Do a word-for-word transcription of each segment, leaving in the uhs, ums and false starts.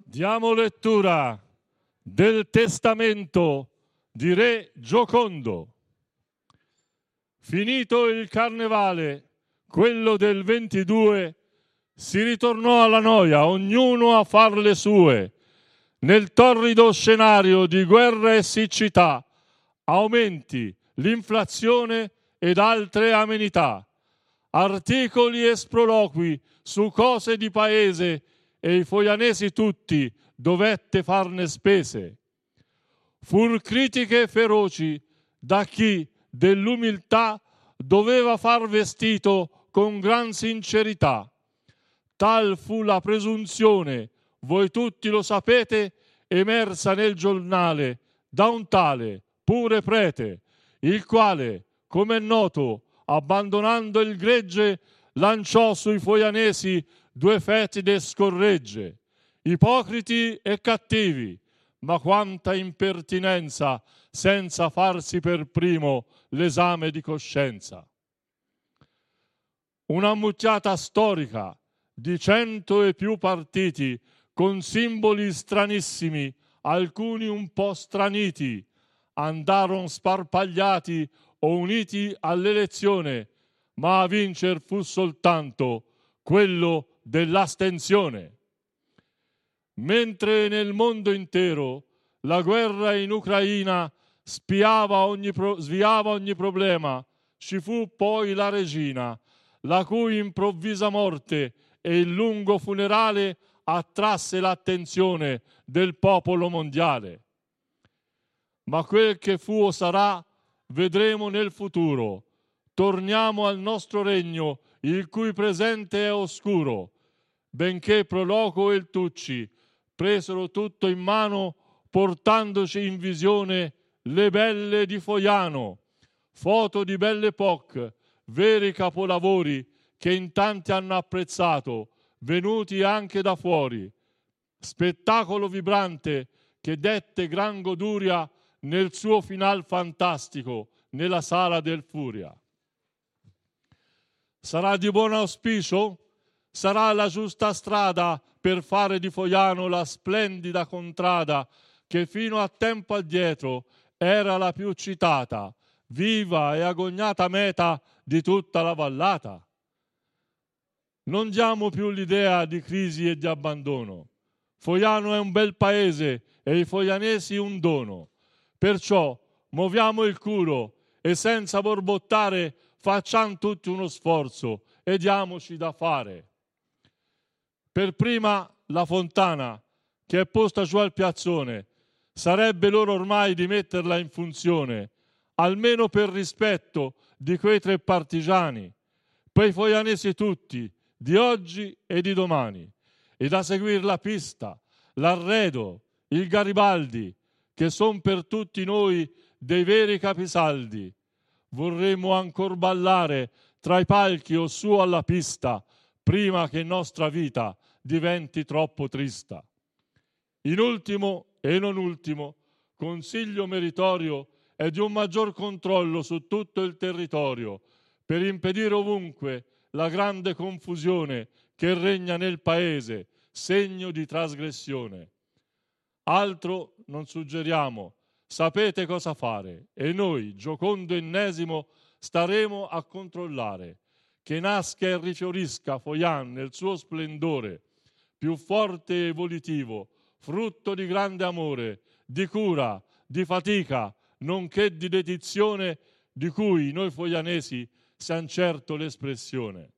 Diamo lettura del testamento di Re Giocondo. Finito il carnevale, quello del ventidue, si ritornò alla noia, ognuno a far le sue. Nel torrido scenario di guerra e siccità, aumenti, l'inflazione ed altre amenità, articoli e sproloqui su cose di paese, e i foianesi tutti dovette farne spese. Fur critiche feroci da chi dell'umiltà doveva far vestito con gran sincerità. Tal fu la presunzione, voi tutti lo sapete, emersa nel giornale da un tale pure prete, il quale, come è noto, abbandonando il gregge, lanciò sui foianesi due fetide scorregge, ipocriti e cattivi, ma quanta impertinenza, senza farsi per primo l'esame di coscienza. Una mucchiata storica di cento e più partiti, con simboli stranissimi, alcuni un po' straniti, andarono sparpagliati o uniti all'elezione, ma a vincer fu soltanto quello dell'astensione. Mentre nel mondo intero la guerra in Ucraina spiava ogni pro- sviava ogni problema, ci fu poi la regina, la cui improvvisa morte e il lungo funerale attrasse l'attenzione del popolo mondiale. Ma quel che fu o sarà, vedremo nel futuro. Torniamo al nostro regno, il cui presente è oscuro, benché Proloco e il Tucci presero tutto in mano, portandoci in visione le belle di Foiano, foto di Belle Époque, veri capolavori che in tanti hanno apprezzato, venuti anche da fuori. Spettacolo vibrante che dette gran goduria nel suo final fantastico, nella sala del Furia. Sarà di buon auspicio? Sarà la giusta strada per fare di Foiano la splendida contrada che fino a tempo addietro era la più citata, viva e agognata meta di tutta la vallata? Non diamo più l'idea di crisi e di abbandono. Foiano è un bel paese e i foianesi un dono. Perciò muoviamo il culo e senza borbottare facciamo tutti uno sforzo e diamoci da fare. Per prima la fontana, che è posta giù al piazzone, sarebbe l'ora ormai di metterla in funzione, almeno per rispetto di quei tre partigiani, poi i foianesi tutti, di oggi e di domani, e da seguire la pista, l'arredo, il Garibaldi, che son per tutti noi dei veri capisaldi. Vorremmo ancor ballare tra i palchi o su alla pista, prima che nostra vita diventi troppo trista. In ultimo e non ultimo, consiglio meritorio è di un maggior controllo su tutto il territorio, per impedire ovunque la grande confusione che regna nel paese, segno di trasgressione. Altro non suggeriamo, sapete cosa fare, e noi, Giocondo ennesimo, staremo a controllare che nasca e rifiorisca Foian nel suo splendore, più forte e volitivo, frutto di grande amore, di cura, di fatica, nonché di dedizione, di cui noi foianesi siamo certo l'espressione.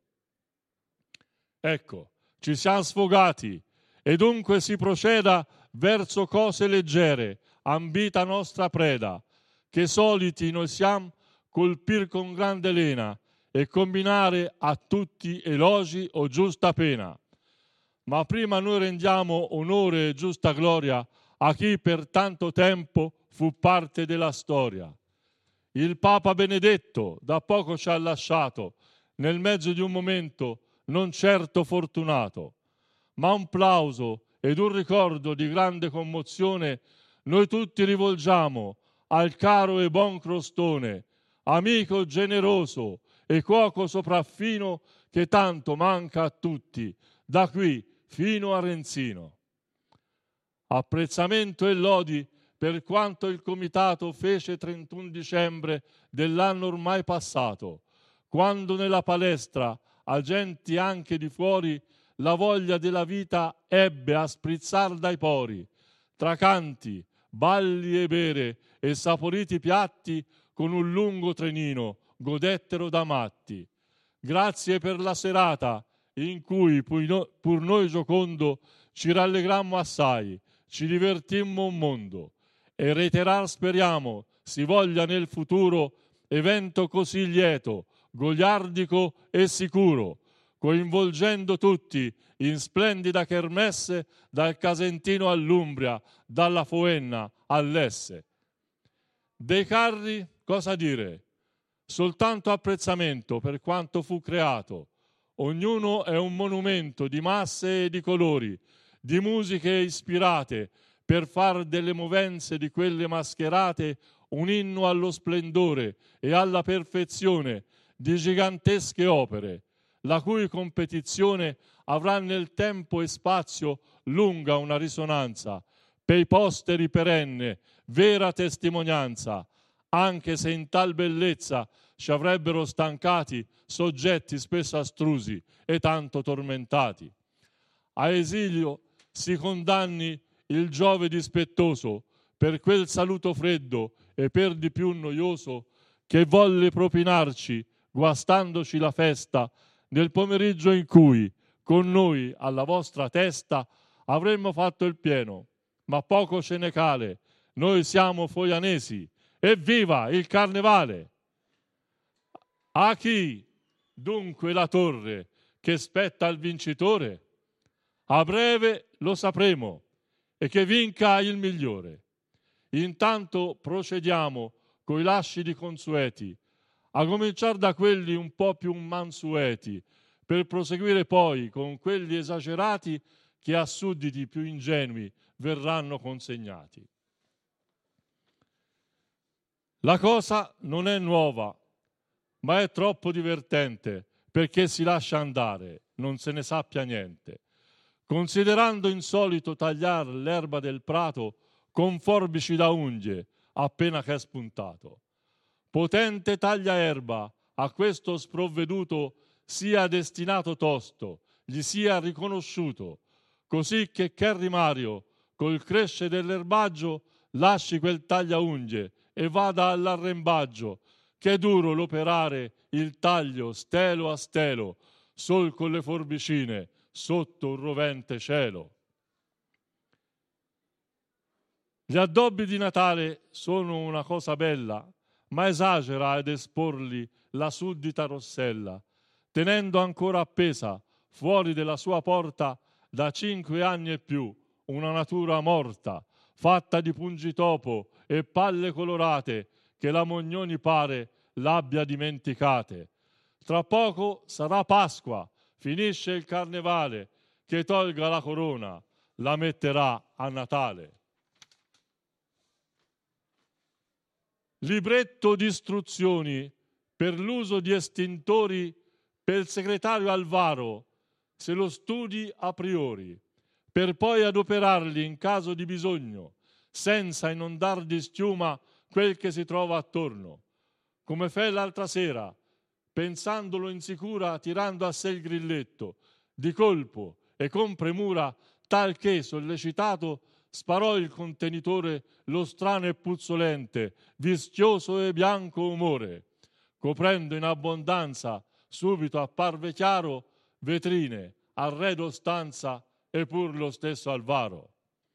Ecco, ci siamo sfogati e dunque si proceda verso cose leggere, ambita nostra preda, che soliti noi siamo colpir con grande lena e combinare a tutti elogi o giusta pena. Ma prima noi rendiamo onore e giusta gloria a chi per tanto tempo fu parte della storia. Il Papa Benedetto da poco ci ha lasciato, nel mezzo di un momento non certo fortunato, ma un plauso ed un ricordo di grande commozione noi tutti rivolgiamo al caro e buon Crostone, amico generoso e cuoco sopraffino che tanto manca a tutti, da qui fino a Renzino. Apprezzamento e lodi per quanto il comitato fece trentuno dicembre dell'anno ormai passato, quando nella palestra, agenti anche di fuori, la voglia della vita ebbe a sprizzar dai pori, tra canti, balli e bere e saporiti piatti, con un lungo trenino godettero da matti. Grazie per la serata in cui, pur noi giocondo, ci rallegrammo assai, ci divertimmo un mondo, e reiterar speriamo si voglia nel futuro evento così lieto, goliardico e sicuro, coinvolgendo tutti in splendida kermesse dal Casentino all'Umbria, dalla Foenna all'Esse. Dei carri cosa dire? Soltanto apprezzamento per quanto fu creato. Ognuno è un monumento di masse e di colori, di musiche ispirate, per far delle movenze di quelle mascherate un inno allo splendore e alla perfezione di gigantesche opere, la cui competizione avrà nel tempo e spazio lunga una risonanza, pei posteri perenne, vera testimonianza, anche se in tal bellezza ci avrebbero stancati soggetti spesso astrusi e tanto tormentati. A esilio si condanni il Giove dispettoso per quel saluto freddo e per di più noioso che volle propinarci, guastandoci la festa, nel pomeriggio in cui, con noi alla vostra testa, avremmo fatto il pieno. Ma poco ce ne cale, noi siamo foianesi, evviva il carnevale! A chi dunque la torre che spetta al vincitore? A breve lo sapremo, e che vinca il migliore. Intanto procediamo coi lasciti consueti, a cominciare da quelli un po' più mansueti, per proseguire poi con quelli esagerati che a sudditi più ingenui verranno consegnati. La cosa non è nuova, ma è troppo divertente perché si lascia andare, non se ne sappia niente. Considerando insolito tagliar l'erba del prato con forbici da unghie appena che è spuntato. Potente tagliaerba a questo sprovveduto sia destinato tosto, gli sia riconosciuto, così che Kerry Mario col cresce dell'erbaggio lasci quel tagliaunghie e vada all'arrembaggio, che è duro l'operare il taglio stelo a stelo, sol con le forbicine sotto un rovente cielo. Gli addobbi di Natale sono una cosa bella, ma esagera ad esporli la suddita Rossella, tenendo ancora appesa fuori della sua porta da cinque anni e più una natura morta, fatta di pungitopo e palle colorate, che la Mognoni pare l'abbia dimenticate. Tra poco sarà Pasqua, finisce il carnevale, che tolga la corona, la metterà a Natale. Libretto di istruzioni per l'uso di estintori per il segretario Alvaro, se lo studi a priori, per poi adoperarli in caso di bisogno, senza inondar di schiuma quel che si trova attorno. Come fe l'altra sera, pensandolo insicura, tirando a sé il grilletto, di colpo e con premura, tal che, sollecitato, sparò il contenitore lo strano e puzzolente, vischioso e bianco umore, coprendo in abbondanza, subito apparve chiaro, vetrine, arredo stanza e pur lo stesso Alvaro.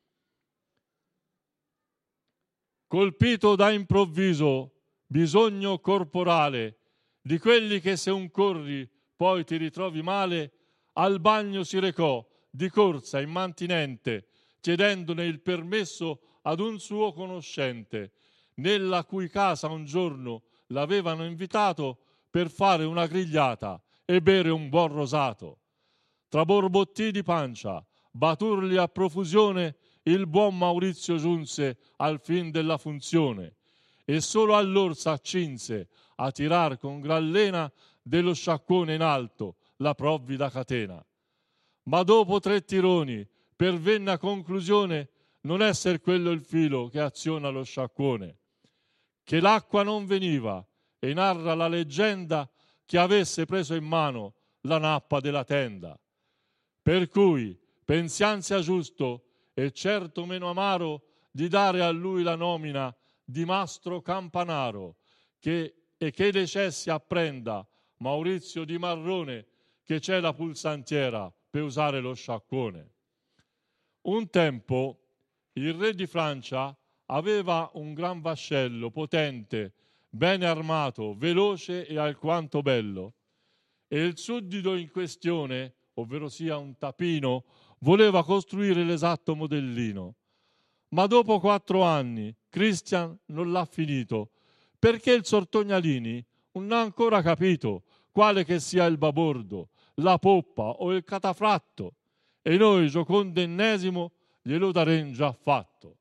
Colpito da improvviso bisogno corporale, di quelli che se un corri poi ti ritrovi male, al bagno si recò di corsa immantinente, chiedendone il permesso ad un suo conoscente, nella cui casa un giorno l'avevano invitato per fare una grigliata e bere un buon rosato. Tra borbotti di pancia, baturli a profusione, il buon Maurizio giunse al fin della funzione, e solo allor s'accinse a tirar con gran lena dello sciacquone in alto la provvida catena. Ma dopo tre tironi pervenne a conclusione non esser quello il filo che aziona lo sciacquone, che l'acqua non veniva, e narra la leggenda che avesse preso in mano la nappa della tenda. Per cui pensiam sia giusto e certo meno amaro di dare a lui la nomina di Mastro Campanaro, che, e che dei cessi apprenda Maurizio di Marrone, che c'è la pulsantiera per usare lo sciacquone. Un tempo il re di Francia aveva un gran vascello potente, bene armato, veloce e alquanto bello, e il suddito in questione, ovvero sia un tapino, voleva costruire l'esatto modellino. Ma dopo quattro anni Christian non l'ha finito, perché il Sortognalini non ha ancora capito quale che sia il babordo, la poppa o il catafratto, e noi, Giocondo ennesimo, glielo darem già fatto.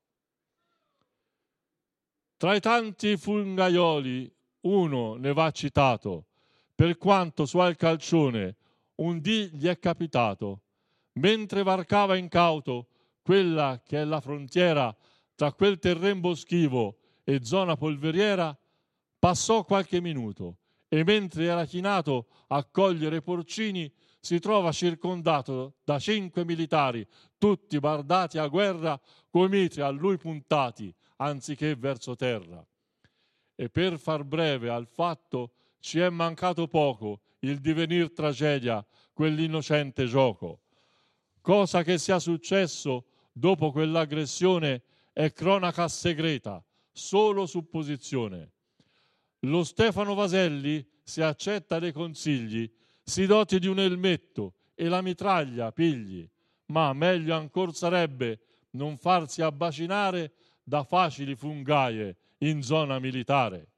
Tra i tanti fungaioli uno ne va citato, per quanto su al calcione un dì gli è capitato, mentre varcava incauto quella che è la frontiera tra quel terren boschivo e zona polveriera, passò qualche minuto e mentre era chinato a cogliere porcini si trova circondato da cinque militari, tutti bardati a guerra, coi mitri a lui puntati, anziché verso terra. E per far breve al fatto ci è mancato poco il divenir tragedia quell'innocente gioco. Cosa che sia successo dopo quell'aggressione è cronaca segreta, solo supposizione. Lo Stefano Vaselli, se accetta dei consigli, si doti di un elmetto e la mitraglia pigli, ma meglio ancor sarebbe non farsi abbacinare da facili fungaie in zona militare.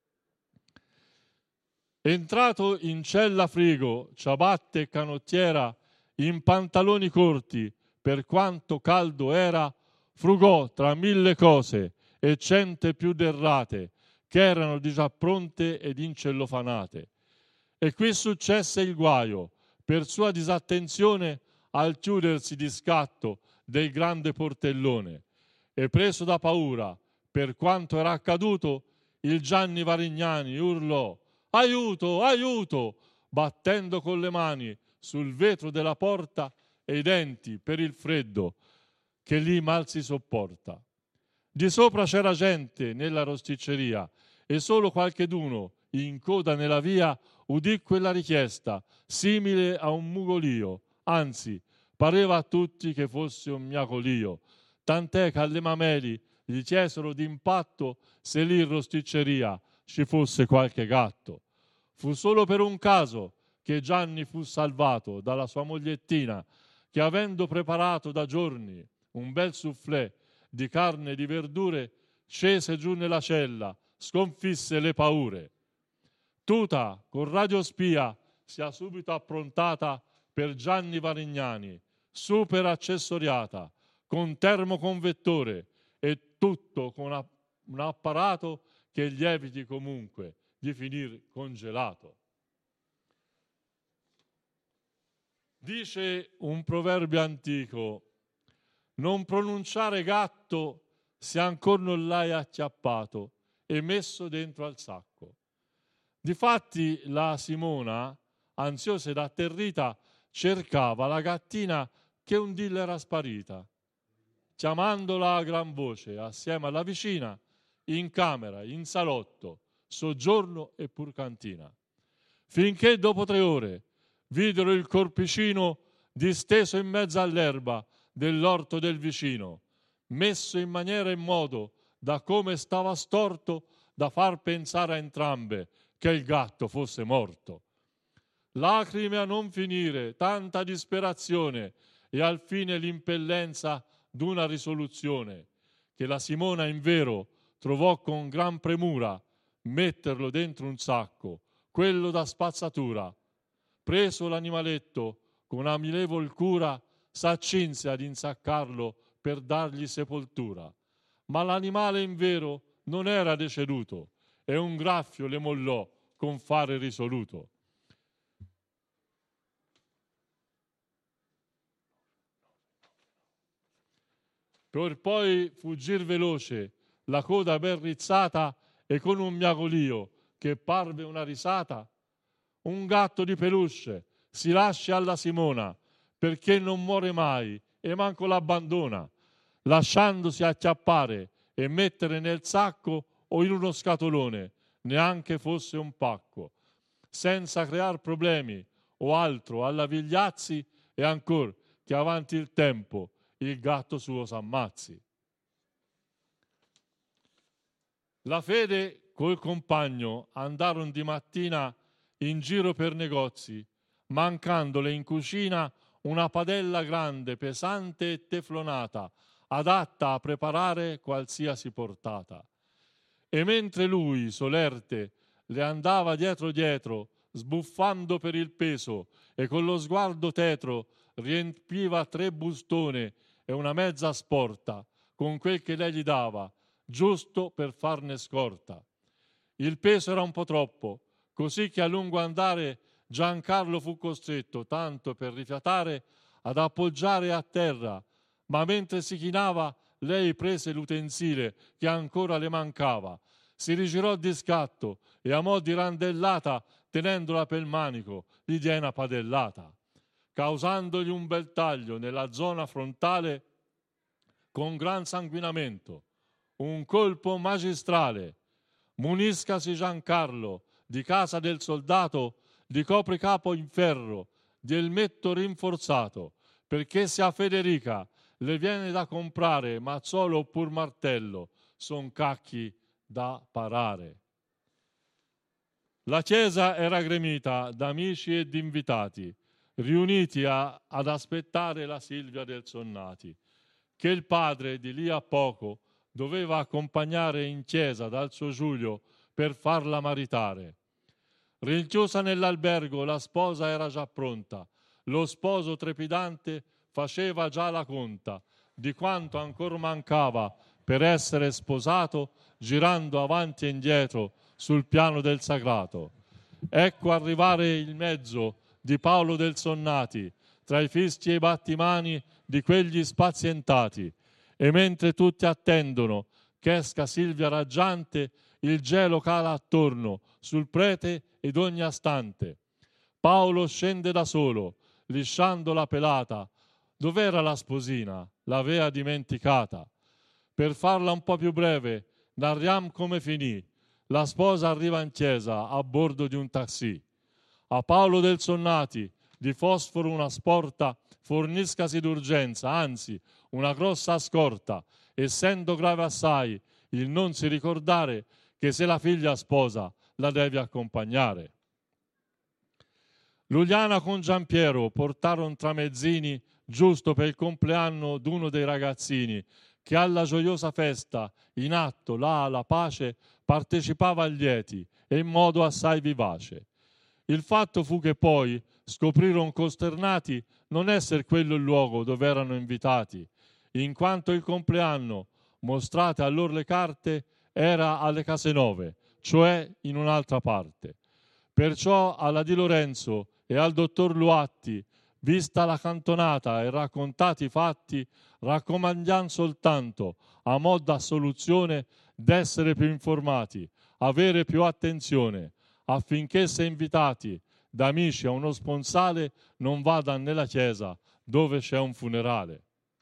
Entrato in cella frigo, ciabatte e canottiera, in pantaloni corti, per quanto caldo era, frugò tra mille cose e cente più derrate, che erano di già pronte ed incellofanate. E qui successe il guaio, per sua disattenzione, al chiudersi di scatto del grande portellone. E preso da paura, per quanto era accaduto, il Gianni Varignani urlò: aiuto, aiuto, battendo con le mani sul vetro della porta e i denti per il freddo che lì mal si sopporta. Di sopra c'era gente nella rosticceria e solo qualcheduno in coda nella via udì quella richiesta, simile a un mugolio, anzi pareva a tutti che fosse un miacolio, tant'è che alle Mameli gli chiesero d'impatto se lì in rosticceria ci fosse qualche gatto. Fu solo per un caso che Gianni fu salvato dalla sua mogliettina, che avendo preparato da giorni un bel soufflé di carne e di verdure, scese giù nella cella, sconfisse le paure. Tuta, con radiospia, sia subito approntata per Gianni Varignani, super accessoriata, con termoconvettore e tutto con un apparato che gli eviti comunque di finir congelato. Dice un proverbio antico: non pronunciare gatto se ancora non l'hai acchiappato e messo dentro al sacco. Difatti la Simona, ansiosa ed atterrita, cercava la gattina che un dì le era sparita. Chiamandola a gran voce assieme alla vicina, in camera, in salotto, soggiorno e pur cantina. Finché dopo tre ore videro il corpicino disteso in mezzo all'erba dell'orto del vicino, messo in maniera e in modo da come stava storto da far pensare a entrambe che il gatto fosse morto. Lacrime a non finire, tanta disperazione e al fine l'impellenza d'una risoluzione, che la Simona invero trovò con gran premura metterlo dentro un sacco, quello da spazzatura. Preso l'animaletto con amilevol cura, s'accinse ad insaccarlo per dargli sepoltura. Ma l'animale invero non era deceduto e un graffio le mollò con fare risoluto. per poi fuggir veloce, la coda ben rizzata e con un miagolio che parve una risata. Un gatto di peluche si lascia alla Simona, perché non muore mai e manco l'abbandona, lasciandosi acchiappare e mettere nel sacco o in uno scatolone, neanche fosse un pacco, senza crear problemi o altro alla Vigliazzi, e ancor che avanti il tempo il gatto suo s'ammazzi. La Fede col compagno andarono di mattina in giro per negozi, mancandole in cucina una padella grande, pesante e teflonata, adatta a preparare qualsiasi portata. E mentre lui, solerte, le andava dietro dietro, sbuffando per il peso, e con lo sguardo tetro riempiva tre bustone e una mezza sporta con quel che lei gli dava, giusto per farne scorta. Il peso era un po' troppo, così che a lungo andare Giancarlo fu costretto, tanto per rifiatare, ad appoggiare a terra, ma mentre si chinava lei prese l'utensile che ancora le mancava, si rigirò di scatto e a mo' di randellata, tenendola pel manico, gli diè una padellata, causandogli un bel taglio nella zona frontale con gran sanguinamento. Un colpo magistrale. Muniscasi Giancarlo di casa del soldato di copricapo in ferro, di elmetto rinforzato, perché se a Federica le viene da comprare mazzolo oppur martello, son cacchi da parare. La chiesa era gremita d'amici e di invitati, riuniti a, ad aspettare la Silvia del Sonnati, che il padre di lì a poco doveva accompagnare in chiesa dal suo Giulio per farla maritare. Rinchiusa nell'albergo, la sposa era già pronta. Lo sposo trepidante faceva già la conta di quanto ancora mancava per essere sposato, girando avanti e indietro sul piano del sagrato. Ecco arrivare il mezzo di Paolo del Sonnati, tra i fischi e i battimani di quegli spazientati. E mentre tutti attendono che esca Silvia raggiante, il gelo cala attorno sul prete ed ogni astante. Paolo scende da solo, lisciando la pelata. Dov'era la sposina? L'avea dimenticata. Per farla un po' più breve, narriam come finì. La sposa arriva in chiesa a bordo di un taxi. A Paolo del Sonnati, di fosforo una sporta, forniscasi d'urgenza, anzi, una grossa scorta, essendo grave assai il non si ricordare che se la figlia sposa la deve accompagnare. Luliana con Giampiero portarono tramezzini giusto per il compleanno d'uno dei ragazzini che alla gioiosa festa, in atto là alla pace, partecipava a lieti e in modo assai vivace. Il fatto fu che poi scoprirono costernati non esser quello il luogo dove erano invitati, in quanto il compleanno, mostrate a loro le carte, era alle Casenove, cioè in un'altra parte. Perciò alla Di Lorenzo e al dottor Luatti, vista la cantonata e raccontati i fatti, raccomandiamo soltanto, a mo' d'assoluzione, d'essere più informati, avere più attenzione, affinché se invitati da amici a uno sponsale non vadano nella chiesa dove c'è un funerale.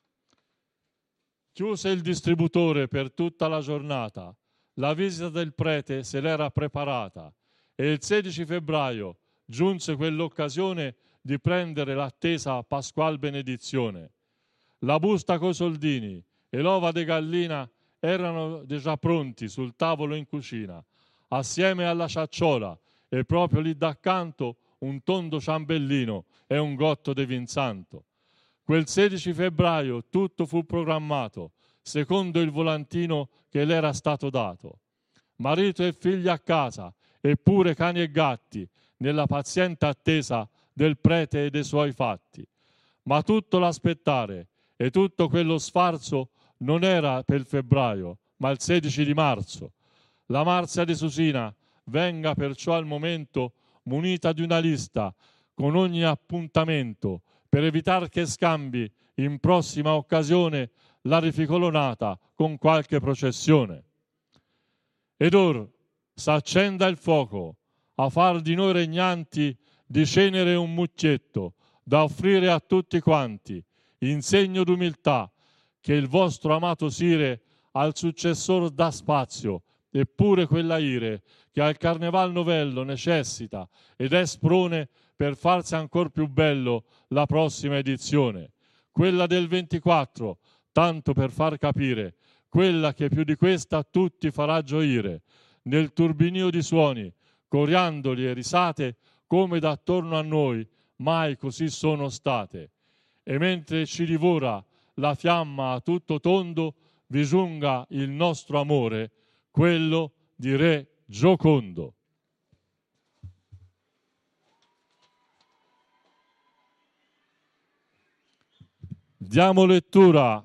Chiuse il distributore per tutta la giornata, la visita del prete se l'era preparata e il sedici febbraio giunse quell'occasione di prendere l'attesa Pasqual benedizione. La busta coi soldini e l'ova de gallina erano già pronti sul tavolo in cucina, assieme alla ciacciola e proprio lì d'accanto un tondo ciambellino e un gotto de vinsanto. Quel sedici febbraio tutto fu programmato, secondo il volantino che le era stato dato. Marito e figli a casa, eppure cani e gatti, nella paziente attesa del prete e dei suoi fatti. Ma tutto l'aspettare e tutto quello sfarzo non era per febbraio, ma il sedici di marzo. La Marzia di Susina venga perciò al momento munita di una lista con ogni appuntamento, per evitare che scambi in prossima occasione la rificolonata con qualche processione. Ed or s'accenda il fuoco, a far di noi regnanti di cenere un mucchietto, da offrire a tutti quanti, in segno d'umiltà, che il vostro amato Sire al successor dà spazio, eppure quella ire che al carneval novello necessita ed è sprone per farsi ancor più bello la prossima edizione. Quella del ventiquattro, tanto per far capire, quella che più di questa tutti farà gioire, nel turbinio di suoni, coriandoli e risate, come d'attorno a noi mai così sono state. E mentre ci divora la fiamma a tutto tondo, vi giunga il nostro amore, quello di Re Giocondo. Diamo lettura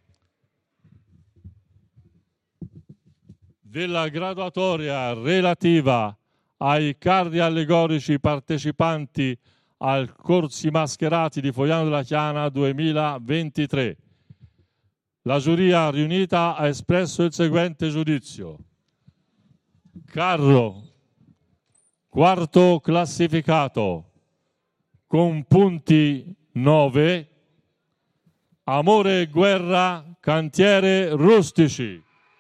della graduatoria relativa ai carri allegorici partecipanti al Corsi Mascherati di Fogliano della Chiana duemilaventitré. La giuria riunita ha espresso il seguente giudizio. Carro, quarto classificato, con punti nove. Amore e guerra, cantiere rustici.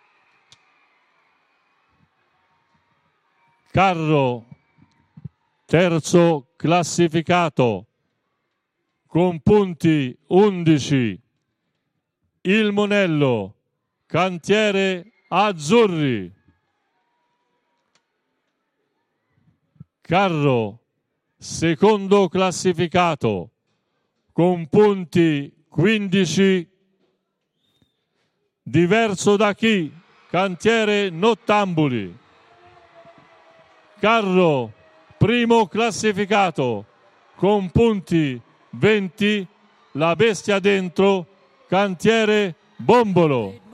Carro, terzo classificato, con punti undici. Il Monello, cantiere azzurri. Carro, secondo classificato, con punti quindici. Diverso da chi, cantiere Nottambuli. Carro, primo classificato, con punti venti. La bestia dentro, cantiere Bombolo.